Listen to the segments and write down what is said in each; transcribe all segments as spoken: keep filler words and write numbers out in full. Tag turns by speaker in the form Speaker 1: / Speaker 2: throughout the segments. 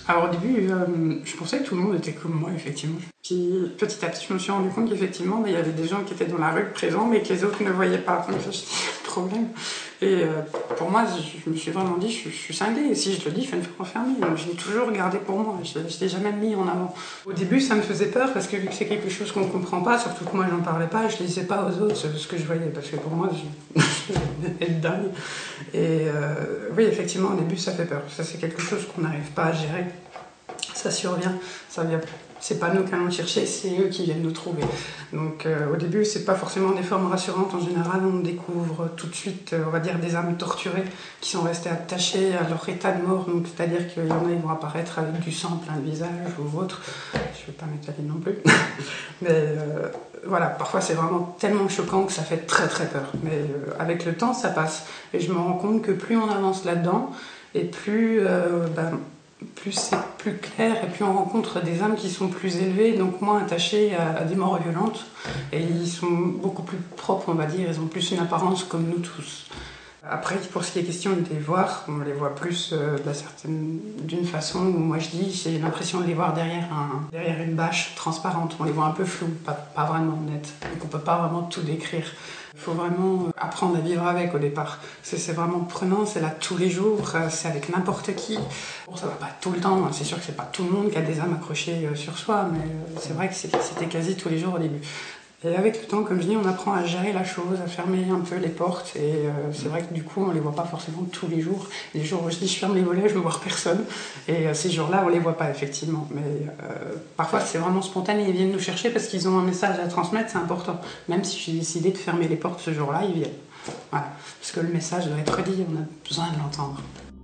Speaker 1: Alors au début, euh, je pensais que tout le monde était comme moi, effectivement. Puis petit à petit, je me suis rendu compte qu'effectivement, il y avait des gens qui étaient dans la rue présents, mais que les autres ne voyaient pas. Donc ça, c'était le problème. Et euh, pour moi, je me suis vraiment dit, je, je suis cinglée. Et si je le dis, il faut me faire enfermer. Donc je l'ai toujours gardé pour moi. Je ne l'ai jamais mis en avant. Au début, ça me faisait peur parce que vu que c'est quelque chose qu'on ne comprend pas, surtout que moi, j'en parlais pas, je ne disais pas aux autres ce, ce que je voyais. Parce que pour moi, je, je vais être dingue. Et euh, oui, effectivement, au début, ça fait peur. Ça, c'est quelque chose qu'on n'arrive pas à gérer. Ça survient, ça vient. C'est pas nous qui allons chercher, c'est eux qui viennent nous trouver. Donc euh, au début, c'est pas forcément des formes rassurantes. En général, on découvre tout de suite, euh, on va dire, des âmes torturées qui sont restées attachées à leur état de mort. Donc c'est-à-dire qu'il y en a, ils vont apparaître avec du sang plein le visage ou autre. Je vais pas m'étaler non plus. Mais euh, voilà, parfois c'est vraiment tellement choquant que ça fait très très peur. Mais euh, avec le temps, ça passe. Et je me rends compte que plus on avance là-dedans, et plus... Euh, ben, plus c'est plus clair et plus on rencontre des âmes qui sont plus élevées, donc moins attachées à, à des morts violentes. Et ils sont beaucoup plus propres, on va dire, ils ont plus une apparence comme nous tous. Après, pour ce qui est question de les voir, on les voit plus euh, d'une façon où moi je dis, j'ai l'impression de les voir derrière, un, derrière une bâche transparente. On les voit un peu floues, pas, pas vraiment nettes. Donc on ne peut pas vraiment tout décrire. Il faut vraiment apprendre à vivre avec au départ. C'est vraiment prenant, c'est là tous les jours, c'est avec n'importe qui. Bon, ça va pas tout le temps, c'est sûr que c'est pas tout le monde qui a des âmes accrochées sur soi, mais c'est vrai que c'était quasi tous les jours au début. Et avec le temps, comme je dis, on apprend à gérer la chose, à fermer un peu les portes. Et euh, c'est vrai que du coup, on les voit pas forcément tous les jours. Les jours où je dis je ferme les volets, je ne vois personne. Et euh, ces jours-là, on les voit pas effectivement. Mais euh, parfois, c'est vraiment spontané. Ils viennent nous chercher parce qu'ils ont un message à transmettre, c'est important. Même si j'ai décidé de fermer les portes ce jour-là, ils viennent. Voilà. Parce que le message doit être dit, on a besoin de l'entendre.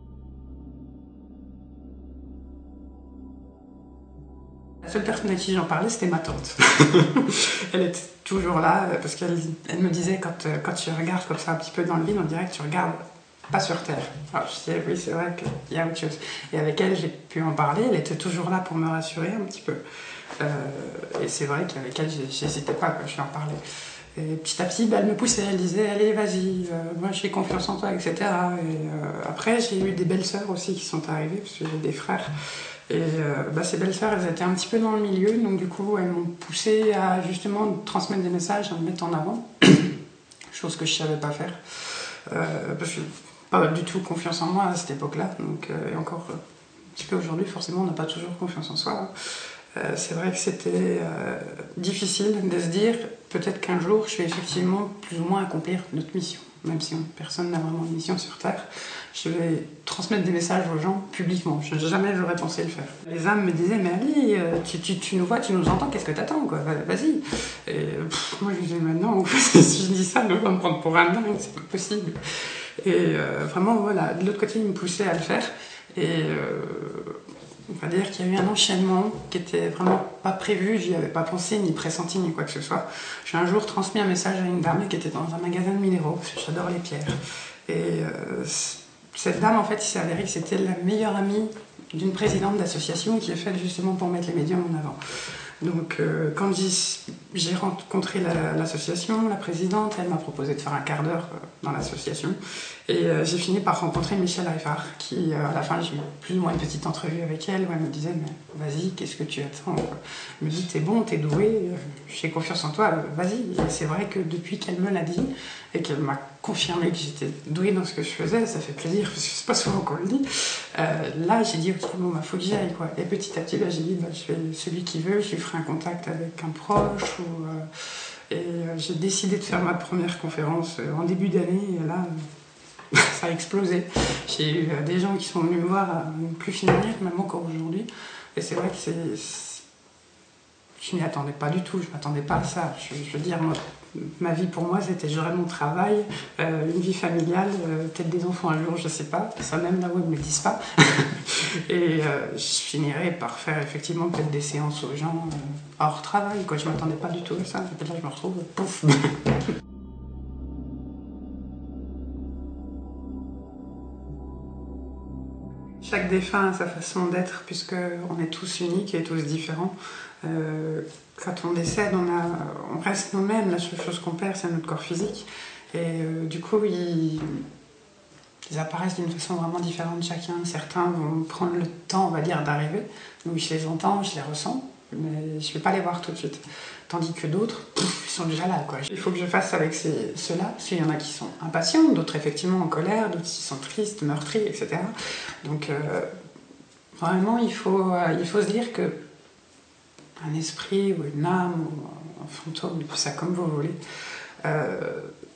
Speaker 1: La seule personne à qui j'en parlais, c'était ma tante. Elle était toujours là, parce qu'elle elle me disait, quand, quand tu regardes comme ça un petit peu dans le vide, on dirait que tu regardes pas sur Terre. Alors je disais, oui, c'est vrai qu'il y a autre chose. Et avec elle, j'ai pu en parler, elle était toujours là pour me rassurer un petit peu. Euh, et c'est vrai qu'avec elle, j'hésitais pas quand je lui en parlais. Et petit à petit, bah, elle me poussait, elle disait, allez, vas-y, euh, moi j'ai confiance en toi, et cetera. Et euh, après, j'ai eu des belles sœurs aussi qui sont arrivées, parce que j'ai des frères. Et euh, bah, ces belles-sœurs, elles étaient un petit peu dans le milieu, donc du coup, elles m'ont poussée à justement transmettre des messages, à me mettre en avant, chose que je ne savais pas faire, euh, parce que je n'avais pas du tout confiance en moi à cette époque-là, donc euh, et encore un petit peu aujourd'hui, forcément, on n'a pas toujours confiance en soi. Hein. Euh, c'est vrai que c'était euh, difficile de se dire, peut-être qu'un jour, je vais effectivement plus ou moins accomplir notre mission, même si personne n'a vraiment une mission sur Terre. Je vais transmettre des messages aux gens publiquement. Je, jamais j'aurais pensé le faire. Les âmes me disaient, mais Ali, tu, tu, tu nous vois, tu nous entends, qu'est-ce que t'attends, quoi, vas-y. Et pff, moi je disais, mais non, si je dis ça, on va me prendre pour un dingue, c'est pas possible. Et euh, vraiment, voilà, de l'autre côté, ils me poussaient à le faire. Et euh, on va dire qu'il y a eu un enchaînement qui était vraiment pas prévu, j'y avais pas pensé, ni pressenti, ni quoi que ce soit. J'ai un jour transmis un message à une dame qui était dans un magasin de minéraux, parce que j'adore les pierres. Et euh, cette dame, en fait, il s'est avéré que c'était la meilleure amie d'une présidente d'association qui est faite justement pour mettre les médiums en avant. Donc, euh, quand j'ai rencontré l'association, la, la présidente, elle m'a proposé de faire un quart d'heure dans l'association. Et euh, j'ai fini par rencontrer Michel Reifard, qui, euh, à la fin, j'ai eu plus ou moins une petite entrevue avec elle, où elle me disait, mais vas-y, qu'est-ce que tu attends? Elle me dit, t'es bon, t'es doué, j'ai confiance en toi, vas-y. Et c'est vrai que depuis qu'elle me l'a dit, et qu'elle m'a confirmé que j'étais douée dans ce que je faisais, ça fait plaisir, parce que c'est pas souvent qu'on le dit. Euh, là, j'ai dit, ok, bon, bah, faut que j'y aille, quoi. Et petit à petit, bah, j'ai dit, bah, je fais celui qui veut, je lui ferai un contact avec un proche, ou, euh, et euh, j'ai décidé de faire ma première conférence euh, en début d'année, et là, euh, ça a explosé. J'ai eu euh, des gens qui sont venus me voir à ne plus finir, même encore aujourd'hui. Et c'est vrai que c'est... Je m'y attendais pas du tout, je m'attendais pas à ça. Je, je veux dire, moi, ma vie pour moi, c'était j'aurais mon travail, euh, une vie familiale, euh, peut-être des enfants un jour, je sais pas. Ça même là où ils me le disent pas. Et euh, je finirais par faire effectivement peut-être des séances aux gens euh, hors travail, quoi. Je m'attendais pas du tout à ça. Et là, je me retrouve, pouf. Chaque défunt a sa façon d'être, puisqu'on est tous uniques et tous différents. Euh, quand on décède, on, a, on reste nous-mêmes. La seule chose qu'on perd, c'est notre corps physique. Et euh, du coup, il, Ils apparaissent d'une façon vraiment différente chacun. Certains vont prendre le temps, on va dire, d'arriver. Donc je les entends, je les ressens, mais je ne vais pas les voir tout de suite. Tandis que d'autres, pouf, ils sont déjà là, quoi. Il faut que je fasse avec ces, ceux-là, parce qu'il y en a qui sont impatients, d'autres effectivement en colère, d'autres qui sont tristes, meurtris, et cetera. Donc euh, vraiment, il faut, euh, il faut se dire que un esprit ou une âme ou un fantôme, tout ça comme vous voulez, euh,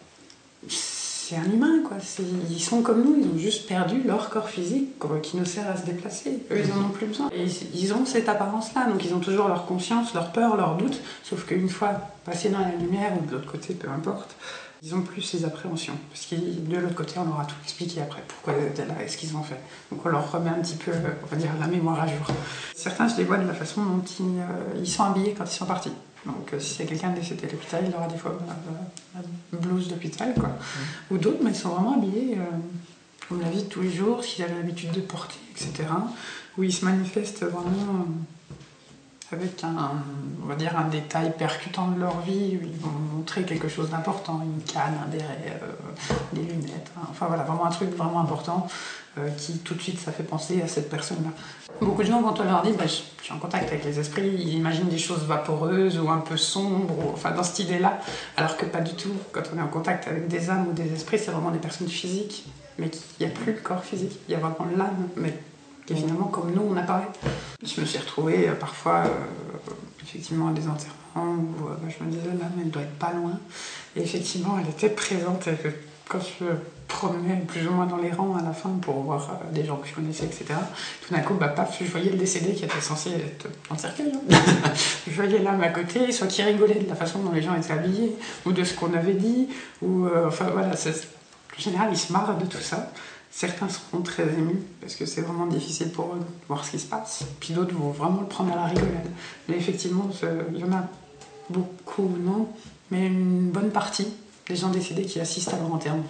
Speaker 1: c'est un humain, quoi. Ils sont comme nous, ils ont juste perdu leur corps physique quoi, qui nous sert à se déplacer. Eux, ils en ont plus besoin. Et ils ont cette apparence-là, donc ils ont toujours leur conscience, leur peur, leurs doutes, sauf qu'une fois passés dans la lumière ou de l'autre côté, peu importe, ils ont plus ces appréhensions. Parce que de l'autre côté, on leur a tout expliqué après, pourquoi ils étaient là et ce qu'ils ont fait. Donc on leur remet un petit peu, on va dire, la mémoire à jour. Certains, je les vois de la façon dont ils, euh, ils sont habillés quand ils sont partis. Donc euh, si c'est quelqu'un décédé à l'hôpital, il aura des fois la, la blouse d'hôpital, quoi. Mmh. Ou d'autres, mais ils sont vraiment habillés euh, comme la vie de tous les jours, ce qu'ils avaient l'habitude de porter, et cetera. Où ils se manifestent vraiment euh, avec un, on va dire, un détail percutant de leur vie, où ils vont montrer quelque chose d'important, une canne, un béret, euh, des lunettes, hein. Enfin voilà, vraiment un truc vraiment important euh, qui tout de suite ça fait penser à cette personne-là. Beaucoup de gens, quand on leur dit bah, je suis en contact avec les esprits, ils imaginent des choses vaporeuses ou un peu sombres, ou, enfin dans cette idée-là, alors que pas du tout. Quand on est en contact avec des âmes ou des esprits, c'est vraiment des personnes physiques, mais il n'y a plus le corps physique, il y a vraiment l'âme, mais qui est finalement comme nous, on apparaît. Je me suis retrouvée euh, parfois, euh, effectivement, à des enterrements où euh, bah, je me disais, l'âme, elle doit être pas loin. Et effectivement, elle était présente. Et que quand je me promenais plus ou moins dans les rangs à la fin pour voir euh, des gens que je connaissais, et cetera, tout d'un coup, bah, paf, je voyais le décédé qui était censé être en cercueil. Hein. Je voyais l'âme à côté, soit qui rigolait de la façon dont les gens étaient habillés, ou de ce qu'on avait dit, ou euh, enfin voilà, c'est, en général, ils se marrent de tout ça. Certains seront très émus, parce que c'est vraiment difficile pour eux de voir ce qui se passe. Puis d'autres vont vraiment le prendre à la rigolade. Mais effectivement, il y en a beaucoup, non, mais une bonne partie des gens décédés qui assistent à leur enterrement.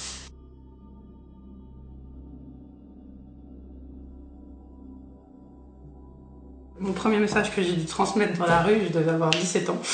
Speaker 1: Mon premier message que j'ai dû transmettre dans la rue, je devais avoir dix-sept ans.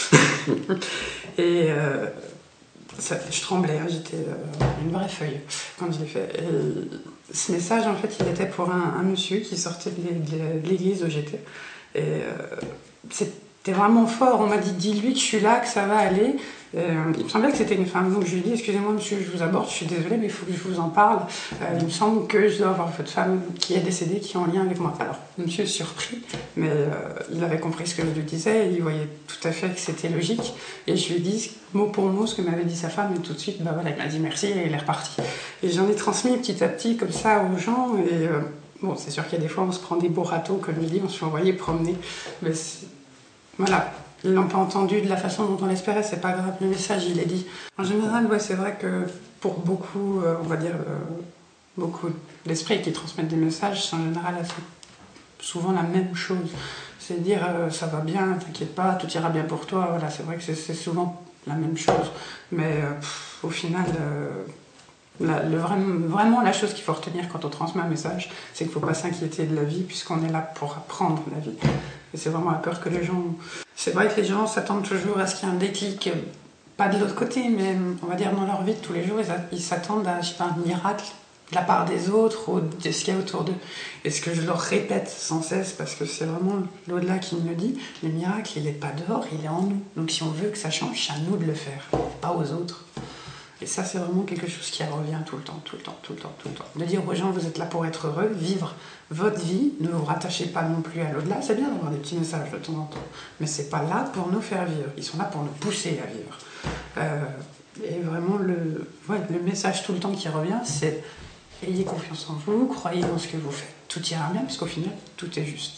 Speaker 1: Et euh, ça, je tremblais, hein, j'étais euh, une vraie feuille quand je l'ai fait. Et ce message, en fait, il était pour un, un monsieur qui sortait de l'église où j'étais. Et euh, c'était vraiment fort. On m'a dit, dis-lui que je suis là, que ça va aller. Euh, il me semblait que c'était une femme. Donc je lui ai dit, excusez-moi monsieur, je vous aborde, je suis désolée, mais il faut que je vous en parle. Euh, il me semble que je dois avoir votre femme qui est décédée, qui est en lien avec moi. Alors, monsieur surpris, mais euh, il avait compris ce que je lui disais, et il voyait tout à fait que c'était logique. Et je lui ai dit mot pour mot ce que m'avait dit sa femme, et tout de suite, bah voilà, il m'a dit merci, et il est reparti. Et j'en ai transmis petit à petit, comme ça, aux gens, et euh, bon, c'est sûr qu'il y a des fois, on se prend des beaux râteaux, comme il dit, on se fait envoyer promener, mais voilà. Ils l'ont pas entendu de la façon dont on l'espérait, c'est pas grave, le message il est dit. En général, ouais, c'est vrai que pour beaucoup, euh, on va dire, euh, beaucoup d'esprits qui transmettent des messages, c'est en général assez, souvent la même chose. C'est dire euh, ça va bien, t'inquiète pas, tout ira bien pour toi, voilà, c'est vrai que c'est, c'est souvent la même chose. Mais euh, pff, au final, euh, la, le, vraiment la chose qu'il faut retenir quand on transmet un message, c'est qu'il ne faut pas s'inquiéter de la vie, puisqu'on est là pour apprendre la vie. Et c'est vraiment la peur que les gens ont. C'est vrai que les gens s'attendent toujours à ce qu'il y ait un déclic, pas de l'autre côté, mais on va dire dans leur vie de tous les jours, ils s'attendent à, je sais pas, un miracle de la part des autres ou de ce qu'il y a autour d'eux. Et ce que je leur répète sans cesse, parce que c'est vraiment l'au-delà qui me le dit, le miracle, il n'est pas dehors, il est en nous. Donc si on veut que ça change, c'est à nous de le faire, pas aux autres. Et ça, c'est vraiment quelque chose qui revient tout le temps, tout le temps, tout le temps, tout le temps. De dire aux gens, vous êtes là pour être heureux, vivre votre vie, ne vous rattachez pas non plus à l'au-delà. C'est bien d'avoir des petits messages de temps en temps, mais c'est pas là pour nous faire vivre. Ils sont là pour nous pousser à vivre. Euh, et vraiment, le, ouais, le message tout le temps qui revient, c'est ayez confiance en vous, croyez dans ce que vous faites. Tout ira bien, parce qu'au final, tout est juste.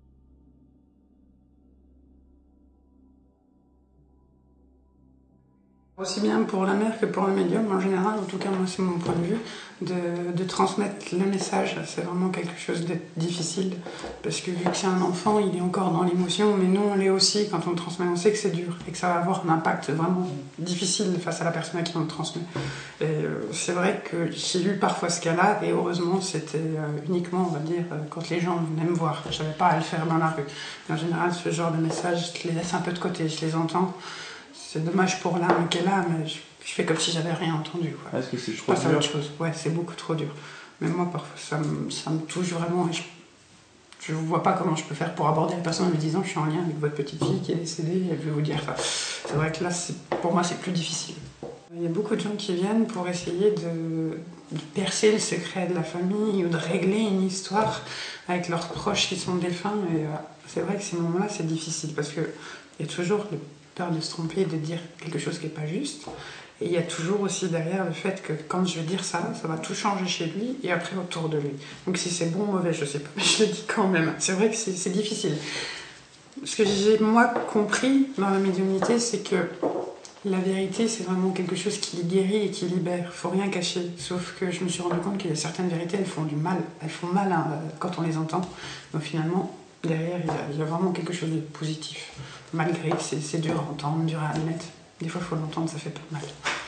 Speaker 1: Aussi bien pour la mère que pour le médium, en général, en tout cas moi c'est mon point de vue, de, de transmettre le message, c'est vraiment quelque chose de difficile, parce que vu que c'est un enfant, il est encore dans l'émotion, mais nous on l'est aussi, quand on le transmet, on sait que c'est dur, et que ça va avoir un impact vraiment difficile face à la personne à qui on le transmet. Et euh, c'est vrai que j'ai eu parfois ce cas-là, et heureusement c'était euh, uniquement, on va dire, euh, quand les gens venaient me voir, je n'avais pas à le faire dans la rue. Et en général, ce genre de message, je les laisse un peu de côté, je les entends. C'est dommage pour l'âme qu'elle a, mais je je fais comme si j'avais rien entendu.
Speaker 2: Ah, est-ce que c'est
Speaker 1: je
Speaker 2: trop
Speaker 1: passe
Speaker 2: dur?
Speaker 1: à autre chose. Ouais, c'est beaucoup trop dur. Mais moi, parfois, ça me, ça me touche vraiment. Et je ne vois pas comment je peux faire pour aborder la personne en lui disant je suis en lien avec votre petite fille qui est décédée, et je vais vous dire. Enfin, c'est vrai que là, pour moi, c'est plus difficile. Il y a beaucoup de gens qui viennent pour essayer de, de percer le secret de la famille ou de régler une histoire avec leurs proches qui sont défunts. Et euh, c'est vrai que ces moments-là, c'est difficile parce qu'il y a toujours la peur de se tromper et de dire quelque chose qui n'est pas juste. Et il y a toujours aussi derrière le fait que quand je vais dire ça, ça va tout changer chez lui et après autour de lui. Donc si c'est bon ou mauvais, je sais pas, mais je le dis quand même. C'est vrai que c'est, c'est difficile. Ce que j'ai, moi, compris dans la médiumnité, c'est que la vérité, c'est vraiment quelque chose qui guérit et qui libère. Il ne faut rien cacher. Sauf que je me suis rendu compte qu'il y a certaines vérités, elles font du mal. Elles font mal hein, quand on les entend. Donc finalement, derrière, il y a, il y a vraiment quelque chose de positif. Malgré que c'est, c'est dur à entendre, dur à admettre. Des fois, il faut l'entendre, ça fait pas mal.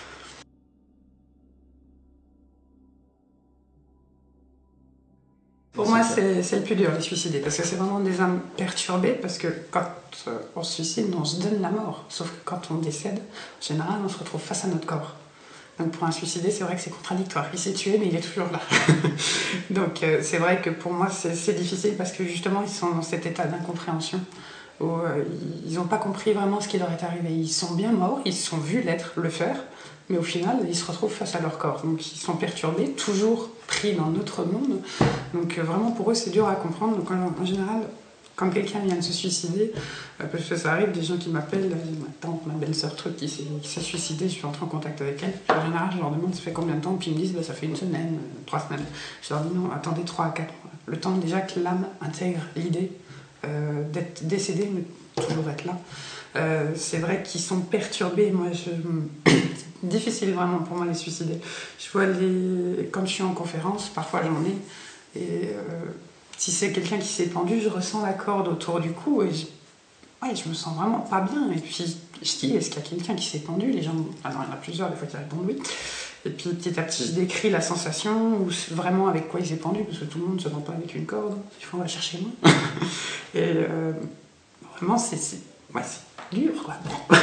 Speaker 1: Pour moi, c'est, c'est le plus dur, les suicidés, parce que c'est vraiment des âmes perturbées, parce que quand euh, on se suicide, on se donne la mort. Sauf que quand on décède, en général, on se retrouve face à notre corps. Donc pour un suicidé, c'est vrai que c'est contradictoire. Il s'est tué, mais il est toujours là. Donc euh, c'est vrai que pour moi, c'est, c'est difficile, parce que justement, ils sont dans cet état d'incompréhension, où euh, ils n'ont pas compris vraiment ce qui leur est arrivé. Ils sont bien morts, ils se sont vus l'être, le faire, mais au final, ils se retrouvent face à leur corps. Donc ils sont perturbés, toujours pris dans notre monde. Donc euh, vraiment, pour eux, c'est dur à comprendre. Donc en, en général, quand quelqu'un vient de se suicider, euh, parce que ça arrive, des gens qui m'appellent, ma tante, ma belle-sœur, truc, qui s'est, qui s'est suicidée, je suis entrée en contact avec elle. En général, je leur demande ça fait combien de temps, puis ils me disent bah, ça fait une semaine, euh, trois semaines. Je leur dis non, attendez trois à quatre mois. Le temps déjà que l'âme intègre l'idée euh, d'être décédé, mais toujours être là. Euh, c'est vrai qu'ils sont perturbés. Moi, je... c'est difficile vraiment pour moi les suicider. Je vois les... Quand je suis en conférence, parfois j'en ai, et euh, si c'est quelqu'un qui s'est pendu, je ressens la corde autour du cou et je, ouais, je me sens vraiment pas bien. Et puis je dis, est-ce qu'il y a quelqu'un qui s'est pendu? Les gens, alors il y en a plusieurs, des fois qui répondent oui. Et puis petit à petit, je décris la sensation, ou vraiment avec quoi il s'est pendu, parce que tout le monde ne se rend pas avec une corde. Il faut on va chercher loin. Et euh, vraiment, c'est, c'est, ouais, c'est dur, quoi.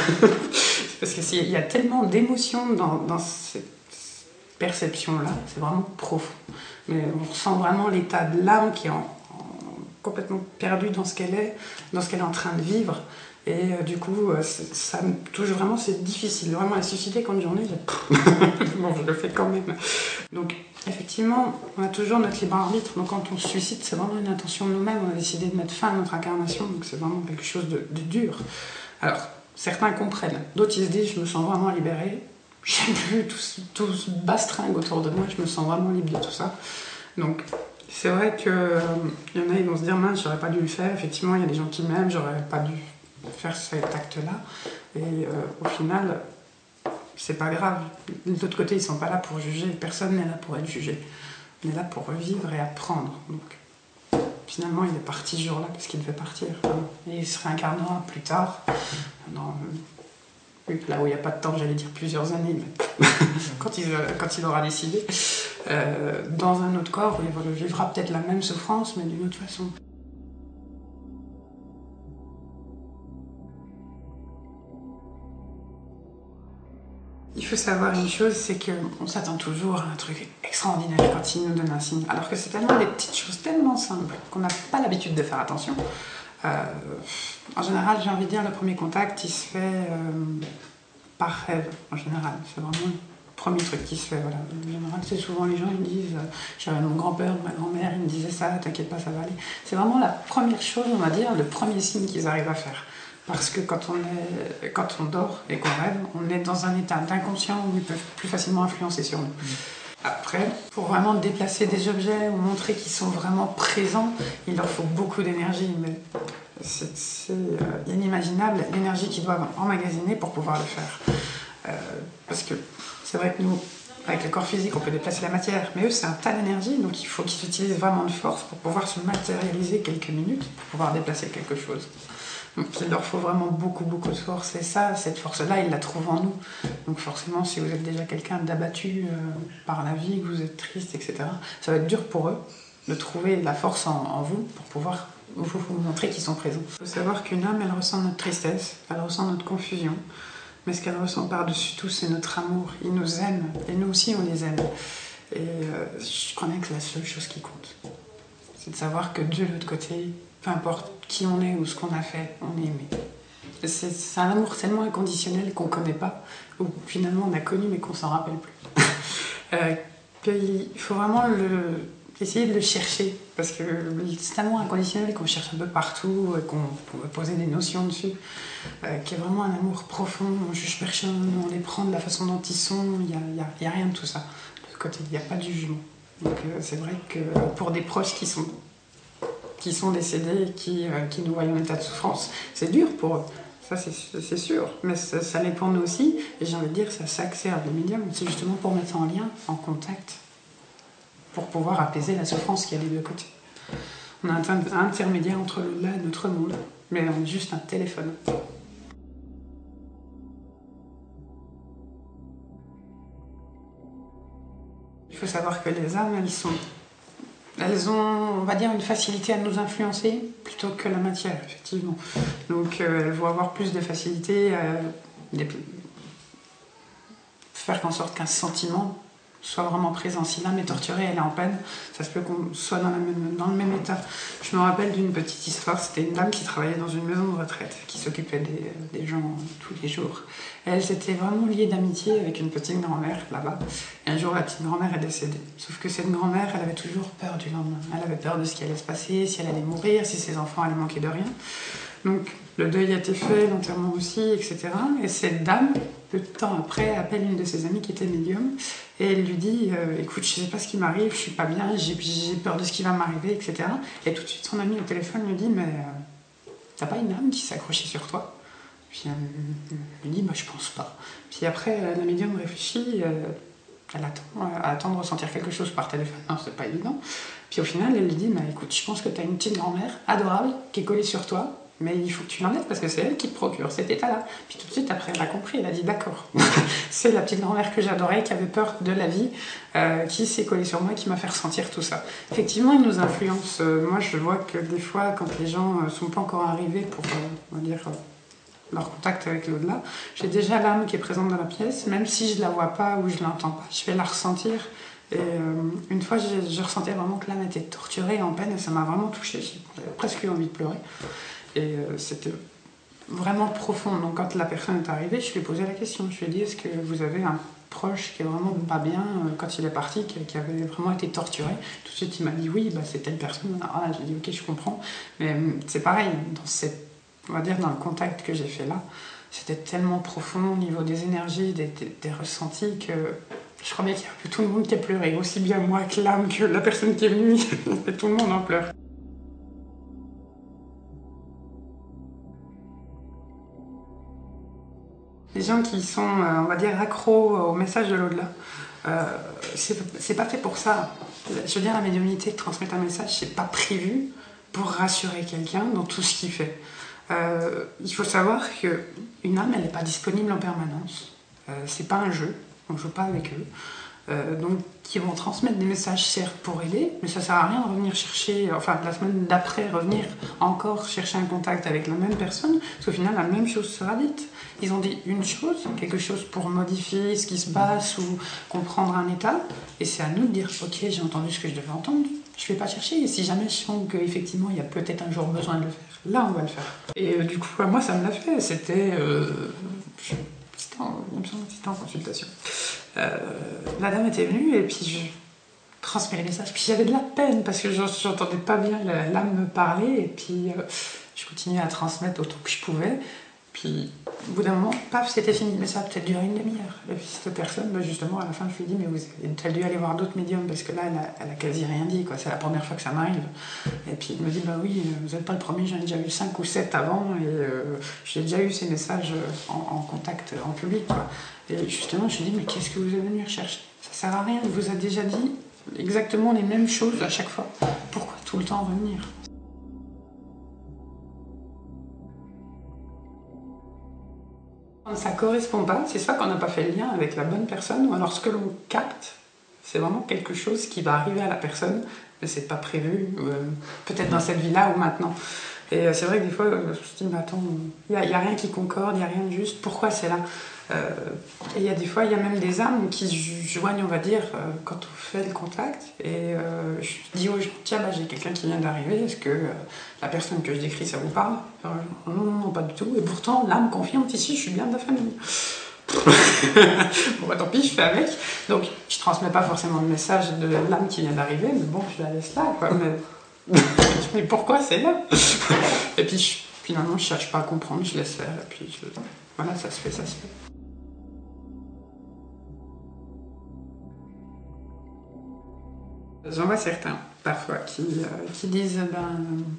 Speaker 1: Parce qu'il y a tellement d'émotions dans, dans cette perception-là, c'est vraiment profond. Mais on ressent vraiment l'état de l'âme qui est en, en, complètement perdue dans ce qu'elle est, dans ce qu'elle est en train de vivre. Et euh, du coup, euh, ça me touche vraiment, c'est difficile. Vraiment, la suicider quand une journée, je... bon, je le fais quand même. Donc, effectivement, on a toujours notre libre arbitre. Donc, quand on se suicide, c'est vraiment une intention de nous-mêmes. On a décidé de mettre fin à notre incarnation. Donc, c'est vraiment quelque chose de, de dur. Alors, certains comprennent. D'autres, ils se disent, je me sens vraiment libérée. J'ai plus tout, tout ce bastringue autour de moi. Je me sens vraiment libre de tout ça. Donc, c'est vrai qu'il euh, y en a, ils vont se dire, mince, j'aurais pas dû le faire. Effectivement, il y a des gens qui m'aiment, j'aurais pas dû faire cet acte-là. Et euh, au final, c'est pas grave. De l'autre côté, ils sont pas là pour juger. Personne n'est là pour être jugé. On est là pour vivre et apprendre. Donc, finalement, il est parti ce jour-là parce qu'il devait partir. Et il se réincarnera plus tard. Dans, là où il n'y a pas de temps, j'allais dire plusieurs années, mais quand, il, quand il aura décidé, euh, dans un autre corps, il vivra peut-être la même souffrance, mais d'une autre façon. Il faut savoir une chose, c'est qu'on s'attend toujours à un truc extraordinaire quand il nous donne un signe. Alors que c'est tellement des petites choses tellement simples qu'on n'a pas l'habitude de faire attention. Euh, en général, j'ai envie de dire, le premier contact, il se fait euh, par rêve, en général. C'est vraiment le premier truc qui se fait. Voilà. En général, c'est souvent les gens, ils me disent, euh, j'avais mon grand-père, ma grand-mère, ils me disaient ça, t'inquiète pas, ça va aller. C'est vraiment la première chose, on va dire, le premier signe qu'ils arrivent à faire. Parce que quand on, est, quand on dort et qu'on rêve, on est dans un état d'inconscient où ils peuvent plus facilement influencer sur nous. Après, pour vraiment déplacer des objets ou montrer qu'ils sont vraiment présents, il leur faut beaucoup d'énergie. Mais c'est, c'est euh, inimaginable l'énergie qu'ils doivent emmagasiner pour pouvoir le faire. Euh, parce que c'est vrai que nous, avec le corps physique, on peut déplacer la matière, mais eux, c'est un tas d'énergie, donc il faut qu'ils utilisent vraiment de force pour pouvoir se matérialiser quelques minutes, pour pouvoir déplacer quelque chose. Donc il leur faut vraiment beaucoup, beaucoup de force. Et ça, cette force-là, ils la trouvent en nous. Donc forcément, si vous êtes déjà quelqu'un d'abattu euh, par la vie, que vous êtes triste, et cetera, ça va être dur pour eux de trouver la force en, en vous pour pouvoir vous, vous montrer qu'ils sont présents. Il faut savoir qu'une âme, elle ressent notre tristesse, elle ressent notre confusion, Mais ce qu'elle ressent par-dessus tout, c'est notre amour. Ils nous aiment, et nous aussi, on les aime. Et euh, je crois bien que c'est la seule chose qui compte. C'est de savoir que de l'autre côté, peu importe qui on est ou ce qu'on a fait, on est aimé. C'est, c'est un amour tellement inconditionnel qu'on ne connaît pas, ou finalement on a connu mais qu'on s'en rappelle plus. euh, qu'il faut vraiment le, essayer de le chercher, parce que c'est tellement inconditionnel qu'on cherche un peu partout, et qu'on peut poser des notions dessus, euh, qu'il y a vraiment un amour profond, on ne juge personne, on les prend de la façon dont ils sont, il n'y a, il y a, il y a rien de tout ça. De l'autre côté, il n'y a pas de jugement. Donc euh, c'est vrai que pour des proches qui sont, qui sont décédés, qui, euh, qui nous voient en état de souffrance, c'est dur pour eux. Ça, c'est, c'est sûr, mais ça, ça l'est pour nous aussi, et j'ai envie de dire, ça s'accélère le médium, c'est justement pour mettre en lien, en contact, pour pouvoir apaiser la souffrance qu'il y a des deux côtés. On a un intermédiaire entre là et notre monde, mais on est juste un téléphone. Il faut savoir que les âmes, elles sont... Elles ont, on va dire, une facilité à nous influencer plutôt que la matière, effectivement. Donc, euh, elles vont avoir plus de facilité à des... faire en sorte qu'un sentiment soit vraiment présent. Si l'âme est torturée, elle est en peine, ça se peut qu'on soit dans, la même, dans le même état. Je me rappelle d'une petite histoire, c'était une dame qui travaillait dans une maison de retraite, qui s'occupait des, des gens tous les jours. Et elle s'était vraiment liée d'amitié avec une petite grand-mère là-bas. Et un jour, la petite grand-mère est décédée. Sauf que cette grand-mère, elle avait toujours peur du lendemain. Elle avait peur de ce qui allait se passer, si elle allait mourir, si ses enfants allaient manquer de rien. Donc, le deuil a été fait, l'enterrement aussi, et cetera. Et cette dame, peu de temps après, appelle une de ses amies qui était médium et elle lui dit euh, « Écoute, je sais pas ce qui m'arrive, je suis pas bien, j'ai, j'ai peur de ce qui va m'arriver, et cetera » Et tout de suite, son amie au téléphone lui dit « Mais euh, t'as pas une âme qui s'est accrochée sur toi ?» Puis elle lui dit bah, « Je pense pas. » Puis après, la médium réfléchit, euh, elle attend, elle attend de ressentir quelque chose par téléphone. Non, c'est pas évident. Puis au final, elle lui dit bah, « Écoute, je pense que t'as une petite grand-mère adorable qui est collée sur toi. » Mais il faut que tu l'enlèves parce que c'est elle qui te procure cet état-là. Puis tout de suite, après, elle a compris, elle a dit d'accord. C'est la petite grand-mère que j'adorais, qui avait peur de la vie, euh, qui s'est collée sur moi, qui m'a fait ressentir tout ça. Effectivement, il nous influence. Euh, moi, je vois que des fois, quand les gens ne euh, sont pas encore arrivés pour, euh, on va dire, euh, leur contact avec l'au-delà, j'ai déjà l'âme qui est présente dans la pièce, même si je ne la vois pas ou je ne l'entends pas. Je vais la ressentir. Et euh, une fois, je, je ressentais vraiment que l'âme était torturée, en peine, et ça m'a vraiment touchée. J'avais presque eu envie de pleurer. Et euh, c'était vraiment profond. Donc quand la personne est arrivée, je lui ai posé la question. Je lui ai dit, est-ce que vous avez un proche qui est vraiment pas bien euh, quand il est parti, qui, qui avait vraiment été torturé? Tout de suite, il m'a dit, oui, bah, c'est telle personne. Alors là, j'ai dit, ok, je comprends. Mais euh, c'est pareil, dans cette, on va dire, dans le contact que j'ai fait là, c'était tellement profond au niveau des énergies, des, des, des ressentis, que je crois bien qu'il y a un peu tout le monde qui a pleuré. Aussi bien moi que l'âme, que la personne qui est venue. Tout le monde en pleure. Les gens qui sont, euh, on va dire, accros au message de l'au-delà, euh, c'est, c'est pas fait pour ça. Je veux dire, la médiumnité, de transmettre un message, c'est pas prévu pour rassurer quelqu'un dans tout ce qu'il fait. Euh, il faut savoir qu'une âme, elle n'est pas disponible en permanence. Euh, c'est pas un jeu, on joue pas avec eux. Euh, donc, qui vont transmettre des messages, certes, pour aider, mais ça sert à rien de revenir chercher, enfin, la semaine d'après, revenir encore chercher un contact avec la même personne, parce qu'au final, la même chose sera dite. Ils ont dit une chose, quelque chose pour modifier ce qui se passe ou comprendre un état, et c'est à nous de dire, ok, j'ai entendu ce que je devais entendre, je vais pas chercher, et si jamais je sens qu'effectivement, il y a peut-être un jour besoin de le faire, là, on va le faire. Et euh, du coup, moi, ça me l'a fait, c'était... Euh, c'était en, c'était en consultation. Euh, la dame était venue et puis je transmettais les messages. Puis j'avais de la peine parce que j'entendais pas bien l'âme me parler et puis euh, je continuais à transmettre autant que je pouvais. Puis au bout d'un moment, paf, c'était fini. Mais ça a peut-être duré une demi-heure. Et puis cette personne, bah, justement, à la fin, je lui ai dit mais vous avez dû aller voir d'autres médiums parce que là, elle a, elle a quasi rien dit, quoi. C'est la première fois que ça m'arrive. Et puis il me dit bah oui, vous n'êtes pas le premier, j'en ai déjà eu cinq ou sept avant et euh, j'ai déjà eu ces messages en, en contact en public, quoi. Et justement, je lui ai dit mais qu'est-ce que vous allez venir chercher? Ça sert à rien, il vous a déjà dit exactement les mêmes choses à chaque fois. Pourquoi tout le temps revenir? Quand ça ne correspond pas, c'est soit qu'on n'a pas fait le lien avec la bonne personne, ou alors ce que l'on capte, C'est vraiment quelque chose qui va arriver à la personne, mais c'est pas prévu, euh, peut-être dans cette vie-là ou maintenant. Et euh, c'est vrai que des fois, euh, je me dis, mais attends, il n'y a, a rien qui concorde, il n'y a rien de juste, pourquoi c'est là? euh, Et il y a des fois, il y a même des âmes qui se joignent, on va dire, euh, quand on fait le contact. Et euh, je dis aux gens, tiens, bah, j'ai quelqu'un qui vient d'arriver, est-ce que euh, la personne que je décris, ça vous parle? Alors, non, non, non, pas du tout. Et pourtant, l'âme confirme, ici, je suis bien de la famille. Bon bah tant pis, je fais avec. Donc je transmets pas forcément le message de l'âme qui vient d'arriver, mais bon, je la laisse là, quoi. Mais, mais pourquoi c'est là? Et puis je, finalement, je cherche pas à comprendre, je laisse faire, et puis je, voilà, ça se fait, ça se fait. J'en vois certains, parfois, qui, euh, qui disent, ben,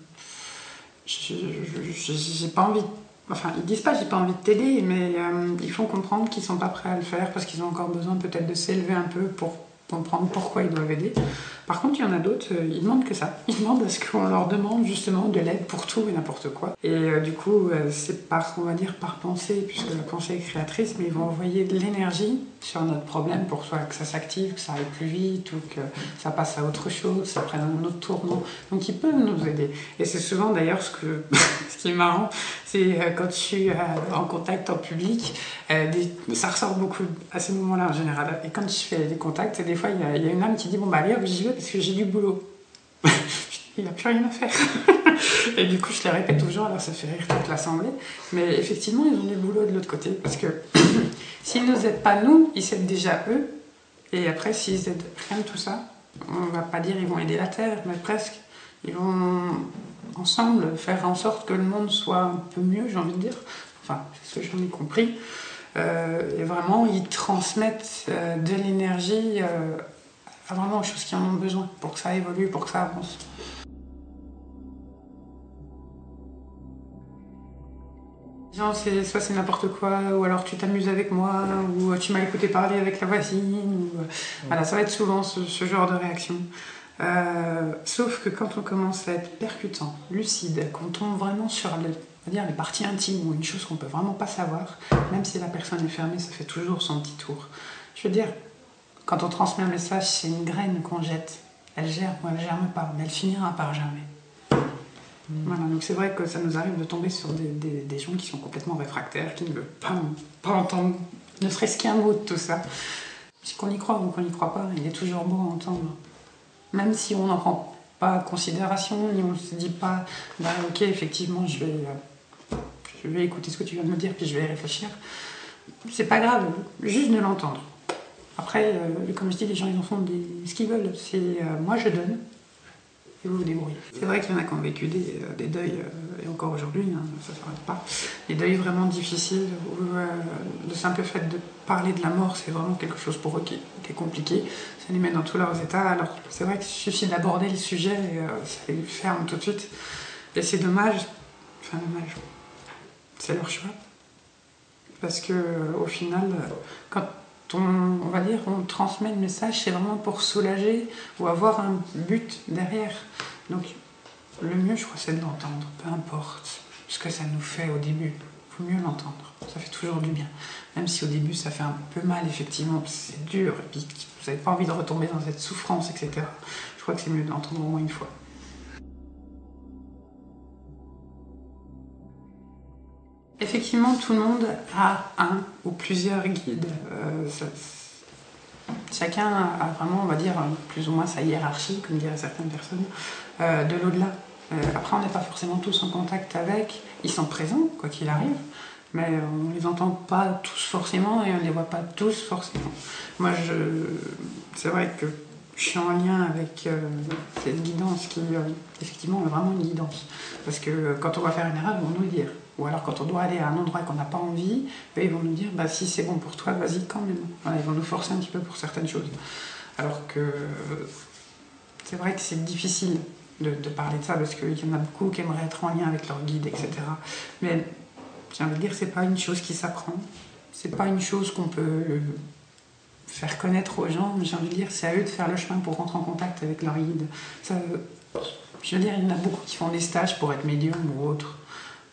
Speaker 1: j'ai pas envie de... Enfin, ils disent pas j'ai pas envie de t'aider, mais euh, ils font comprendre qu'ils sont pas prêts à le faire parce qu'ils ont encore besoin peut-être de s'élever un peu pour comprendre pourquoi ils doivent aider. Par contre, il y en a d'autres, euh, ils demandent que ça. Ils demandent à ce qu'on leur demande justement de l'aide pour tout et n'importe quoi. Et euh, du coup, euh, c'est par, on va dire, par pensée, puisque la pensée est créatrice, mais ils vont envoyer de l'énergie sur notre problème pour soit que ça s'active, que ça aille plus vite ou que ça passe à autre chose, ça prenne un autre tournant. Donc ils peuvent nous aider. Et c'est souvent d'ailleurs ce, que, ce qui est marrant, c'est euh, quand je suis euh, en contact en public, euh, des, ça ressort beaucoup à ces moments-là en général. Et quand je fais des contacts, des fois il y, y a une âme qui dit bon bah allez hop, j'y vais parce que j'ai du boulot. Il n'y a plus rien à faire. Et du coup, je les répète toujours, alors ça fait rire toute l'assemblée. Mais effectivement, ils ont du boulot de l'autre côté. Parce que s'ils ne nous aident pas nous, ils s'aident déjà eux. Et après, s'ils aident rien de tout ça, on ne va pas dire ils vont aider la Terre, mais presque. Ils vont ensemble faire en sorte que le monde soit un peu mieux, j'ai envie de dire. Enfin, c'est ce que j'en ai compris. Euh, et vraiment, ils transmettent euh, de l'énergie euh, à vraiment les choses qui en ont besoin pour que ça évolue, pour que ça avance. C'est, soit c'est n'importe quoi, ou alors tu t'amuses avec moi, ou tu m'as écouté parler avec la voisine. Ou... Ouais. Voilà, ça va être souvent ce, ce genre de réaction. Euh, sauf que quand on commence à être percutant, lucide, qu'on tombe vraiment sur le, on va dire, les parties intimes ou une chose qu'on peut vraiment pas savoir, même si la personne est fermée, ça fait toujours son petit tour. Je veux dire, quand on transmet un message, c'est une graine qu'on jette. Elle germe ou elle germe pas, mais elle finira par germer. Mmh. Voilà, donc c'est vrai que ça nous arrive de tomber sur des, des, des gens qui sont complètement réfractaires, qui ne veulent pas, pas entendre ne serait-ce qu'un mot de tout ça. Si qu'on y croit ou qu'on n'y croit pas, il est toujours beau à entendre. Même si on n'en prend pas considération, ni on ne se dit pas bah, ok, effectivement, je vais, euh, je vais écouter ce que tu viens de me dire, puis je vais y réfléchir. C'est pas grave, juste de l'entendre. Après, euh, comme je dis, les gens ils en font des, ce qu'ils veulent. C'est euh, moi je donne. Et vous vous débrouillez. C'est vrai qu'il y en a qui ont vécu des, des deuils, euh, et encore aujourd'hui, hein, ça ne s'arrête pas, des deuils vraiment difficiles, où euh, le simple fait de parler de la mort, c'est vraiment quelque chose pour eux qui, qui est compliqué. Ça les met dans tous leurs états. Alors c'est vrai qu'il suffit d'aborder le sujet et euh, ça les ferme tout de suite. Et c'est dommage, enfin dommage, c'est leur choix. Parce que euh, au final, quand On, on va dire, on transmet le message, c'est vraiment pour soulager ou avoir un but derrière. Donc, le mieux, je crois, c'est de l'entendre, peu importe ce que ça nous fait au début. Il faut mieux l'entendre, ça fait toujours du bien. Même si au début, ça fait un peu mal, effectivement, c'est dur, et puis vous n'avez pas envie de retomber dans cette souffrance, et cetera. Je crois que c'est mieux de l'entendre au moins une fois. Effectivement, tout le monde a un ou plusieurs guides. Euh, ça, chacun a vraiment, on va dire, plus ou moins sa hiérarchie, comme diraient certaines personnes, euh, de l'au-delà. Euh, après, on n'est pas forcément tous en contact avec. Ils sont présents, quoi qu'il arrive, mais on ne les entend pas tous forcément et on ne les voit pas tous forcément. Moi, je, c'est vrai que je suis en lien avec euh, cette guidance qui, euh, effectivement, est vraiment une guidance. Parce que euh, quand on va faire une erreur, ils vont nous le dire. Ou alors quand on doit aller à un endroit qu'on n'a pas envie, ben, ils vont nous dire bah, si c'est bon pour toi, vas-y quand même. Voilà, ils vont nous forcer un petit peu pour certaines choses. Alors que euh, c'est vrai que c'est difficile de, de parler de ça parce qu'il y en a beaucoup qui aimeraient être en lien avec leur guide, et cetera. Mais j'ai envie de dire, c'est pas une chose qui s'apprend. C'est pas une chose qu'on peut euh, faire connaître aux gens. J'ai envie de dire, c'est à eux de faire le chemin pour rentrer en contact avec leur guide. Ça, je veux dire, il y en a beaucoup qui font des stages pour être médium ou autre.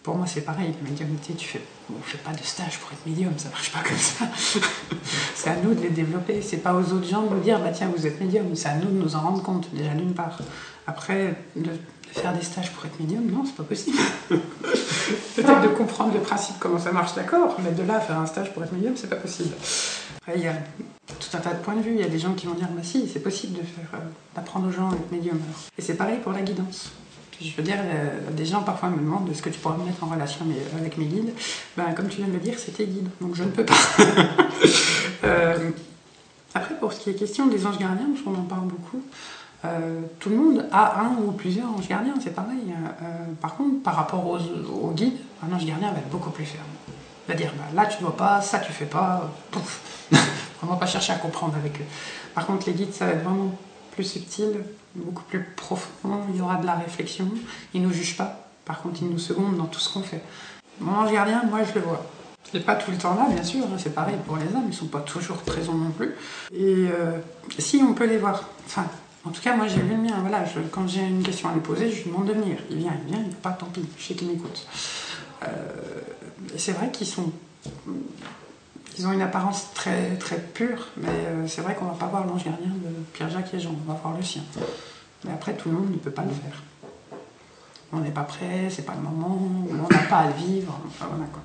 Speaker 1: Pour moi, c'est pareil, la médiumnité, tu fais, on ne fait pas de stage pour être médium, ça marche pas comme ça. C'est à nous de les développer, c'est pas aux autres gens de nous dire, bah tiens, vous êtes médium, c'est à nous de nous en rendre compte, déjà d'une part. Après, de, de faire des stages pour être médium, non, c'est pas possible. Peut-être de comprendre le principe, comment ça marche, d'accord, mais de là à faire un stage pour être médium, c'est pas possible. Après, il y a tout un tas de points de vue, il y a des gens qui vont dire, bah si, c'est possible de faire, euh, d'apprendre aux gens à être médium. Alors. Et c'est pareil pour la guidance. Je veux dire, euh, des gens parfois me demandent est-ce que tu pourrais me mettre en relation avec mes guides. Ben, comme tu viens de le dire, c'est tes guides, donc je ne peux pas. euh, après, pour ce qui est question des anges gardiens, parce qu'on en parle beaucoup, euh, tout le monde a un ou plusieurs anges gardiens, c'est pareil. Euh, par contre, par rapport aux, aux guides, un ange gardien va être beaucoup plus ferme. Il va dire ben, là tu ne vois pas, ça tu fais pas, pouf. Vraiment pas chercher à comprendre avec eux. Par contre, les guides, ça va être vraiment plus subtil, beaucoup plus profond, il y aura de la réflexion, ils ne nous jugent pas, par contre ils nous secondent dans tout ce qu'on fait. Mon ange gardien, moi je le vois. Il n'est pas tout le temps là, bien sûr, hein, c'est pareil pour les hommes, ils ne sont pas toujours présents non plus. Et euh, si, on peut les voir. Enfin, en tout cas, moi j'ai vu le mien, voilà, je, quand j'ai une question à lui poser, je lui demande de venir. Il vient, il vient, il ne vient pas, tant pis, je sais qu'il m'écoute. Euh, c'est vrai qu'ils sont... Ils ont une apparence très, très pure, mais euh, c'est vrai qu'on ne va pas voir l'ange gardien de Pierre-Jacques et Jean, on va voir le sien. Mais après, tout le monde ne peut pas le faire. On n'est pas prêt, c'est pas le moment, on n'a pas à le vivre, enfin voilà quoi.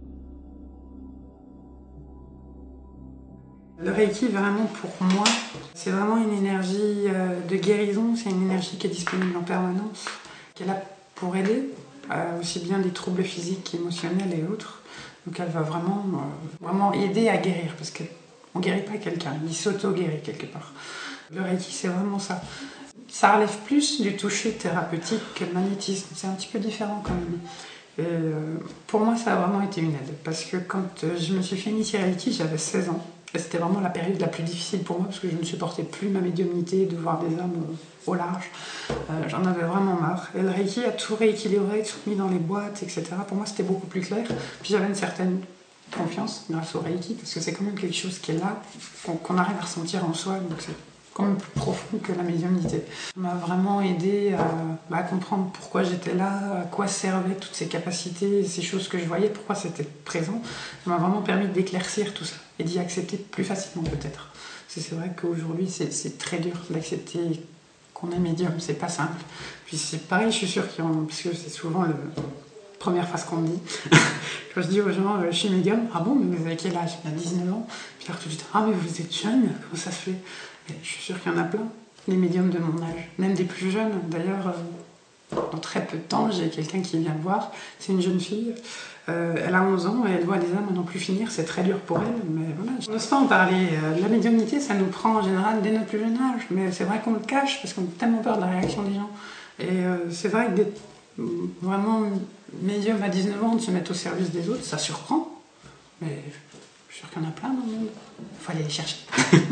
Speaker 1: Le Reiki, vraiment pour moi, c'est vraiment une énergie euh, de guérison, c'est une énergie qui est disponible en permanence, qui est là pour aider, euh, aussi bien des troubles physiques, émotionnels et autres. Donc elle va vraiment, euh, vraiment aider à guérir, parce qu'on ne guérit pas quelqu'un, il s'auto-guérit quelque part. Le Reiki, c'est vraiment ça. Ça relève plus du toucher thérapeutique que le magnétisme, c'est un petit peu différent quand même. Et euh, pour moi, ça a vraiment été une aide, parce que quand euh, je me suis fait initier à Reiki, j'avais seize ans. Et c'était vraiment la période la plus difficile pour moi, parce que je ne supportais plus ma médiumnité, de voir des âmes euh, au large. Euh, j'en avais vraiment marre. Et le Reiki a tout rééquilibré, tout mis dans les boîtes, et cetera. Pour moi, c'était beaucoup plus clair. Puis j'avais une certaine confiance grâce au Reiki, parce que c'est quand même quelque chose qui est là, qu'on, qu'on arrive à ressentir en soi. Donc c'est quand même plus profond que la médiumnité. Ça m'a vraiment aidé à, bah, à comprendre pourquoi j'étais là, à quoi servaient toutes ces capacités, ces choses que je voyais, pourquoi c'était présent. Ça m'a vraiment permis d'éclaircir tout ça et d'y accepter plus facilement peut-être. Parce que c'est vrai qu'aujourd'hui c'est, c'est très dur d'accepter qu'on est médium, c'est pas simple. Puis c'est pareil, je suis sûre qu'il y en a, parce que c'est souvent la première phrase qu'on me dit. Quand je dis aux gens, je suis médium, ah bon, mais vous avez quel âge? Il y a dix-neuf ans. Puis alors tout de suite, ah mais vous êtes jeune, comment ça se fait? Et je suis sûre qu'il y en a plein, les médiums de mon âge, même des plus jeunes. D'ailleurs, euh, dans très peu de temps, j'ai quelqu'un qui vient me voir, c'est une jeune fille, euh, elle a onze ans et elle voit des âmes à n'en plus finir, c'est très dur pour elle, mais voilà. Je n'ose pas en parler. La médiumnité, ça nous prend en général dès notre plus jeune âge, mais c'est vrai qu'on le cache parce qu'on a tellement peur de la réaction des gens. Et euh, c'est vrai que d'être vraiment médium à dix-neuf ans, de se mettre au service des autres, ça surprend, mais je suis sûre qu'il y en a plein dans le monde. Il faut aller les chercher.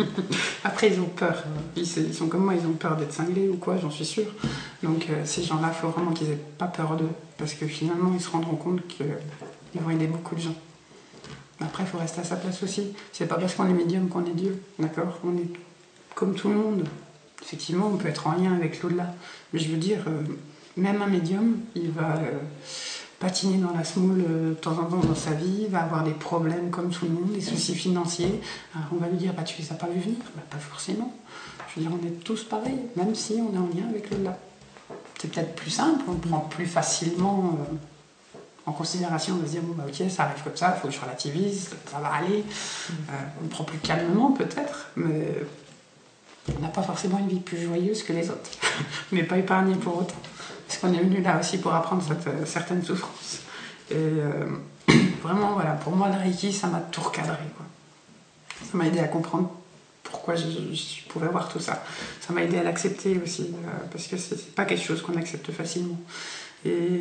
Speaker 1: Après, ils ont peur. Ils, ils sont comme moi, ils ont peur d'être cinglés ou quoi, j'en suis sûre. Donc euh, ces gens-là, il faut vraiment qu'ils n'aient pas peur d'eux, parce que finalement, ils se rendront compte qu'ils vont aider beaucoup de gens. Après, il faut rester à sa place aussi. C'est pas parce qu'on est médium qu'on est Dieu, d'accord? On est comme tout le monde. Effectivement, on peut être en lien avec l'au-delà. Mais je veux dire, euh, même un médium, il va... Euh, patiner dans la semoule euh, de temps en temps dans sa vie, va avoir des problèmes comme tout le monde, des soucis financiers. Alors on va lui dire, bah, tu les as pas vu venir? Bah, pas forcément. Je veux dire, on est tous pareils, même si on est en lien avec l'au-delà. C'est peut-être plus simple, on prend plus facilement euh, en considération, on va se dire, bon, bah, ok, ça arrive comme ça, il faut que je relativise, ça va aller. Euh, on prend plus calmement peut-être, mais on n'a pas forcément une vie plus joyeuse que les autres. On n'est pas épargné pour autant. Parce qu'on est venu là aussi pour apprendre cette, euh, certaines souffrances. Et euh, vraiment, voilà, pour moi, le Reiki, ça m'a tout recadré, quoi. Ça m'a aidé à comprendre pourquoi je, je pouvais voir tout ça. Ça m'a aidé à l'accepter aussi, euh, parce que c'est, c'est pas quelque chose qu'on accepte facilement. Et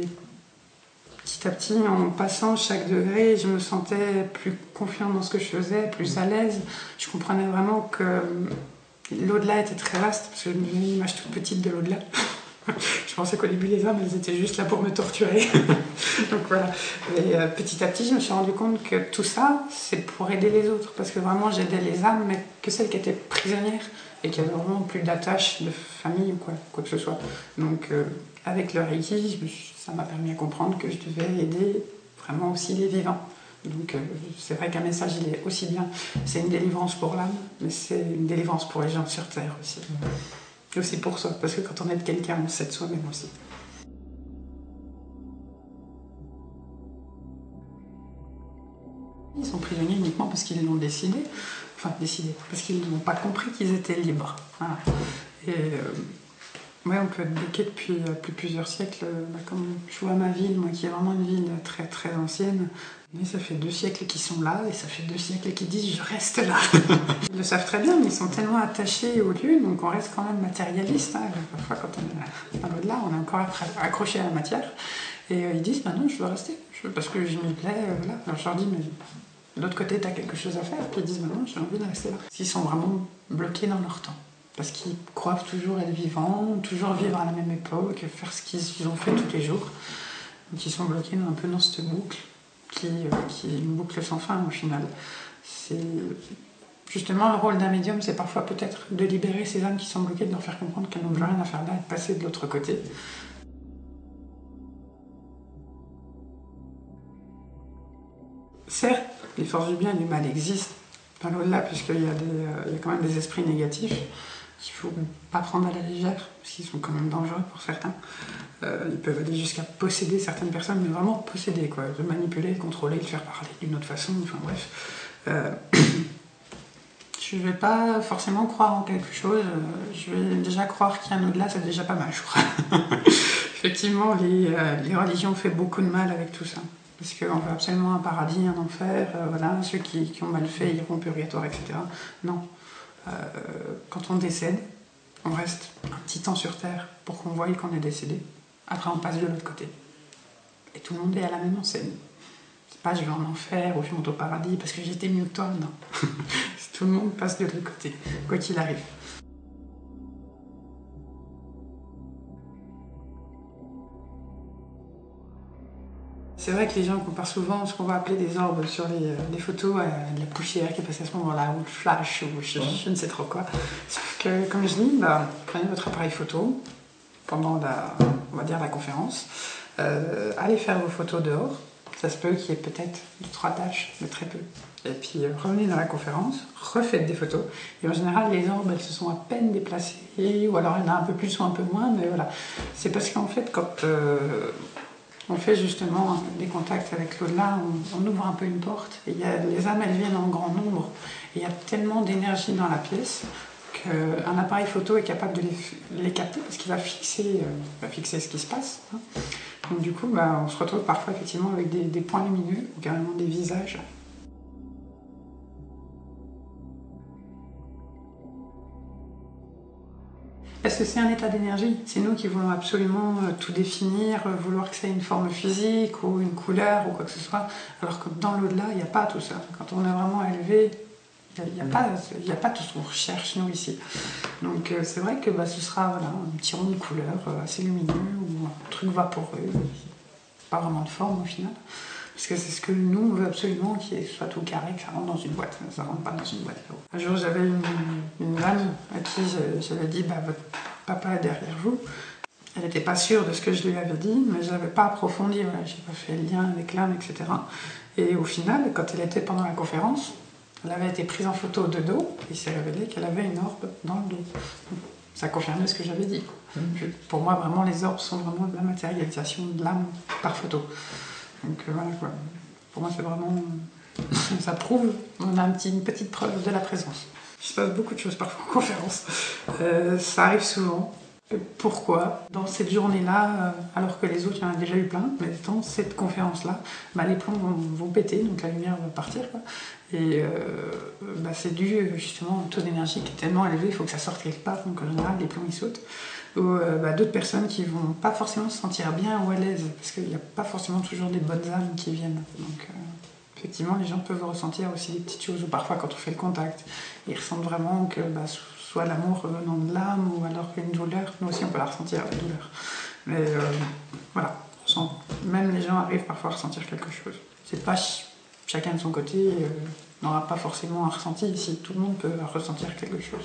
Speaker 1: petit à petit, en passant chaque degré, je me sentais plus confiante dans ce que je faisais, plus à l'aise. Je comprenais vraiment que l'au-delà était très vaste, parce que j'ai une image toute petite de l'au-delà. Je pensais qu'au début, les âmes, elles étaient juste là pour me torturer. Donc voilà. Et euh, petit à petit, je me suis rendu compte que tout ça, c'est pour aider les autres. Parce que vraiment, j'aidais les âmes, mais que celles qui étaient prisonnières et qui avaient vraiment plus d'attache de famille ou quoi, quoi que ce soit. Donc euh, avec le Reiki, ça m'a permis à comprendre que je devais aider vraiment aussi les vivants. Donc euh, c'est vrai qu'un message, il est aussi bien. C'est une délivrance pour l'âme, mais c'est une délivrance pour les gens sur Terre aussi. Et aussi pour soi, parce que quand on aide quelqu'un, on s'aide soi-même aussi. Ils sont prisonniers uniquement parce qu'ils l'ont décidé, enfin décidé, parce qu'ils n'ont pas compris qu'ils étaient libres. Voilà. Et euh, ouais, on peut être bloqué depuis euh, plus plusieurs siècles. Bah, comme je vois ma ville, moi qui est vraiment une ville très très ancienne, mais ça fait deux siècles qu'ils sont là et ça fait deux siècles qu'ils disent je reste là. Ils le savent très bien, mais ils sont tellement attachés au lieu, donc on reste quand même matérialiste. Hein. Parfois, quand on est dans l'au-delà, on est encore accroché à la matière. Et euh, ils disent bah non, je veux rester, je veux, parce que je m'y plais. Euh, voilà. Alors je leur dis mais de l'autre côté, tu as quelque chose à faire. Puis ils disent bah non, j'ai envie de rester là. Ils sont vraiment bloqués dans leur temps. Parce qu'ils croient toujours être vivants, toujours vivre à la même époque, faire ce qu'ils ont fait tous les jours. Donc ils sont bloqués un peu dans cette boucle. Qui, euh, qui est une boucle sans fin au final. C'est justement le rôle d'un médium, c'est parfois peut-être de libérer ces âmes qui sont bloquées, de leur faire comprendre qu'elles n'ont plus rien à faire là et de passer de l'autre côté. Certes, les forces du bien et du mal existent dans l'au-delà, puisqu'il y a, des, euh, il y a quand même des esprits négatifs qu'il ne faut pas prendre à la légère, parce qu'ils sont quand même dangereux pour certains. Euh, ils peuvent aller jusqu'à posséder certaines personnes, mais vraiment posséder, quoi, de manipuler, de contrôler, de faire parler d'une autre façon, enfin bref. Euh, je ne vais pas forcément croire en quelque chose, je vais déjà croire qu'il y a un au-delà, c'est déjà pas mal, je crois. Effectivement, les, euh, les religions font beaucoup de mal avec tout ça. Parce qu'on veut absolument un paradis, un enfer, euh, voilà, ceux qui, qui ont mal fait iront au purgatoire, et cetera. Non. Euh, quand on décède, on reste un petit temps sur Terre pour qu'on voie qu'on est décédé. Après, on passe de l'autre côté. Et tout le monde est à la même enseigne. C'est pas je vais en enfer ou je monte au paradis parce que j'étais mieux que toi, non. Tout le monde passe de l'autre côté, quoi qu'il arrive. C'est vrai que les gens comparent souvent ce qu'on va appeler des orbes sur les, les photos à de la poussière qui est passée à ce moment-là, ou le flash, ou je, je ne sais trop quoi. Sauf que, comme je dis, bah, prenez votre appareil photo pendant la, on va dire, la conférence, euh, allez faire vos photos dehors. Ça se peut qu'il y ait peut-être deux, trois tâches, mais très peu. Et puis euh, revenez dans la conférence, refaites des photos. Et en général, les orbes, elles se sont à peine déplacées, ou alors il y en a un peu plus ou un peu moins, mais voilà. C'est parce qu'en fait, quand euh, on fait justement des contacts avec l'au-delà, on, on ouvre un peu une porte, et y a, les âmes, elles viennent en grand nombre. Et il y a tellement d'énergie dans la pièce qu'un appareil photo est capable de les, les capter, parce qu'il va fixer, euh, va fixer ce qui se passe. Hein. Donc du coup, bah, on se retrouve parfois effectivement avec des, des points lumineux, ou carrément des visages. Parce que c'est un état d'énergie. C'est nous qui voulons absolument tout définir, vouloir que ça ait une forme physique ou une couleur ou quoi que ce soit. Alors que dans l'au-delà, il n'y a pas tout ça. Quand on est vraiment élevé, il n'y a, a, a pas tout ce qu'on recherche, nous, ici. Donc euh, c'est vrai que bah, ce sera voilà, un petit rond de couleur euh, assez lumineux ou un truc vaporeux. Pas vraiment de forme au final. Parce que c'est ce que nous, on veut absolument, qu'il soit tout carré, que ça rentre dans une boîte. Ça rentre pas dans une boîte. Un jour, j'avais une, une dame à qui j'avais dit bah, votre papa est derrière vous. Elle n'était pas sûre de ce que je lui avais dit, mais je n'avais pas approfondi. Voilà, je n'ai pas fait le lien avec l'âme, et cetera. Et au final, quand elle était pendant la conférence, elle avait été prise en photo de dos et il s'est révélé qu'elle avait une orbe dans le dos. Ça confirmait ce que j'avais dit. Mmh. Pour moi, vraiment, les orbes sont vraiment de la matérialisation de l'âme par photo. Donc euh, voilà quoi. Pour moi, c'est vraiment. Ça prouve, on a un petit, une petite preuve de la présence. Il se passe beaucoup de choses parfois en conférence. Euh, ça arrive souvent. Pourquoi dans cette journée-là, euh, alors que les autres, il y en a déjà eu plein, mais dans cette conférence-là, bah, les plombs vont, vont péter, donc la lumière va partir. Quoi. Et euh, bah, c'est dû justement au taux d'énergie qui est tellement élevé, il faut que ça sorte quelque part, donc en général, les plombs ils sautent. Ou euh, bah, d'autres personnes qui vont pas forcément se sentir bien ou à l'aise, parce qu'il n'y a pas forcément toujours des bonnes âmes qui viennent. Donc, euh, effectivement, les gens peuvent ressentir aussi des petites choses, ou parfois quand on fait le contact, ils ressentent vraiment que bah, soit l'amour venant de l'âme ou alors une douleur. Nous aussi, on peut la ressentir, la douleur. Mais euh, voilà, on sent, même les gens arrivent parfois à ressentir quelque chose. C'est pas ch chacun de son côté, euh, n'aura pas forcément un ressenti ici. Tout le monde peut ressentir quelque chose.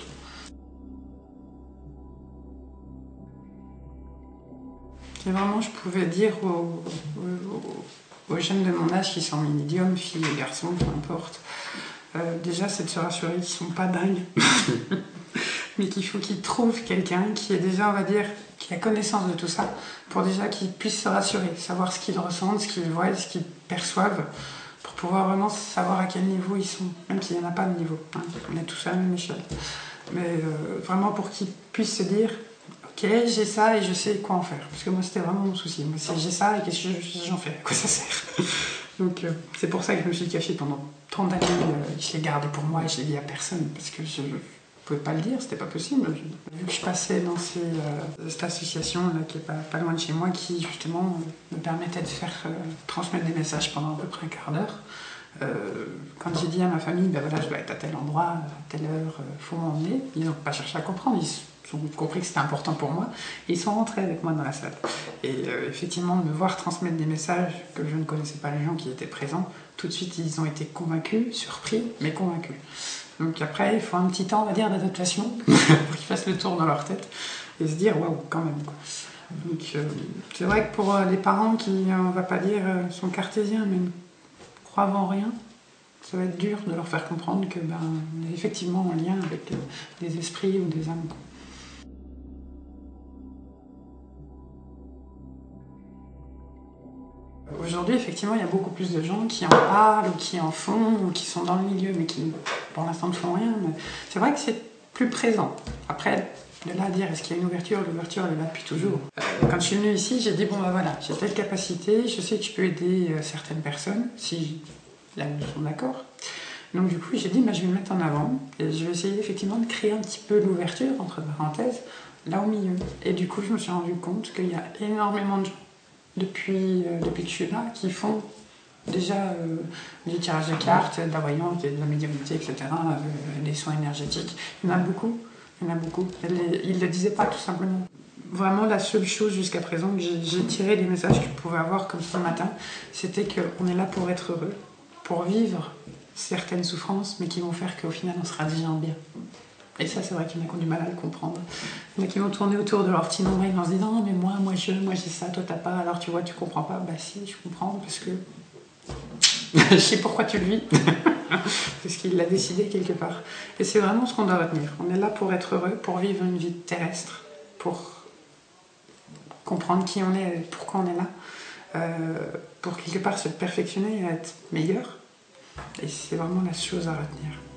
Speaker 1: Et vraiment, je pouvais dire aux, aux, aux jeunes de mon âge qui sont médiums, filles et garçons, peu importe, euh, déjà c'est de se rassurer qu'ils ne sont pas dingues, mais qu'il faut qu'ils trouvent quelqu'un qui est déjà, on va dire, qui a connaissance de tout ça, pour déjà qu'ils puissent se rassurer, savoir ce qu'ils ressentent, ce qu'ils voient, ce qu'ils perçoivent, pour pouvoir vraiment savoir à quel niveau ils sont, même s'il n'y en a pas de niveau, hein, on est tous à la même échelle. Mais euh, vraiment pour qu'ils puissent se dire, ok, j'ai ça et je sais quoi en faire. Parce que moi, c'était vraiment mon souci. Moi, c'est j'ai ça et qu'est-ce que j'en fais? À quoi ça sert? Donc, euh, c'est pour ça que je me suis cachée pendant tant d'années. Euh, je l'ai gardé pour moi et je l'ai dit à personne. Parce que je ne pouvais pas le dire, c'était pas possible. Vu que je passais dans ces, euh, cette association là, qui est pas, pas loin de chez moi, qui justement euh, me permettait de faire euh, transmettre des messages pendant à peu près un quart d'heure. Euh, quand j'ai dit à ma famille, ben voilà, je dois être à tel endroit, à telle heure, il euh, faut m'emmener, ils n'ont pas cherché à comprendre. Ils, Ils ont compris que c'était important pour moi et ils sont rentrés avec moi dans la salle. Et euh, effectivement, de me voir transmettre des messages que je ne connaissais pas les gens qui étaient présents, tout de suite ils ont été convaincus, surpris, mais convaincus. Donc après, il faut un petit temps, on va dire, d'adaptation pour qu'ils fassent le tour dans leur tête et se dire waouh, quand même. Quoi. Donc euh, c'est vrai que pour euh, les parents qui, euh, on va pas dire, euh, sont cartésiens, mais ne croient en rien, ça va être dur de leur faire comprendre que ben, on est effectivement en lien avec euh, des esprits ou des âmes. Aujourd'hui, effectivement, il y a beaucoup plus de gens qui en parlent, ou qui en font, ou qui sont dans le milieu, mais qui, pour l'instant, ne font rien. Mais c'est vrai que c'est plus présent. Après, de là à dire, est-ce qu'il y a une ouverture? L'ouverture, elle est là depuis toujours. Euh, quand je suis venue ici, j'ai dit, bon, ben voilà, j'ai telle capacité, je sais que je peux aider euh, certaines personnes, si là, ils sont d'accord. Donc, du coup, j'ai dit, ben, je vais me mettre en avant, et je vais essayer, effectivement, de créer un petit peu l'ouverture, entre parenthèses, là au milieu. Et du coup, je me suis rendu compte qu'il y a énormément de gens Depuis, euh, depuis que je suis là, qui font déjà euh, du tirage de cartes, de la voyance, de la médiumnité, et cetera, euh, des soins énergétiques. Il y en a beaucoup, il y en a beaucoup. Ils ne le disaient pas, tout simplement. Vraiment, la seule chose jusqu'à présent que j'ai tiré des messages que je pouvais avoir, comme ce matin, c'était qu'on est là pour être heureux, pour vivre certaines souffrances, mais qui vont faire qu'au final, on sera déjà en bien. Et ça, c'est vrai qu'il y en a qui ont du mal à le comprendre. Il y en a qui vont tourner autour de leur petit nombril en se disant non, mais moi, moi je, moi j'ai ça, toi t'as pas, alors tu vois, tu comprends pas. Bah si, je comprends, parce que je sais pourquoi tu le vis. Parce qu'il l'a décidé quelque part. Et c'est vraiment ce qu'on doit retenir. On est là pour être heureux, pour vivre une vie terrestre, pour comprendre qui on est, pourquoi on est là, euh, pour quelque part se perfectionner et être meilleur. Et c'est vraiment la chose à retenir.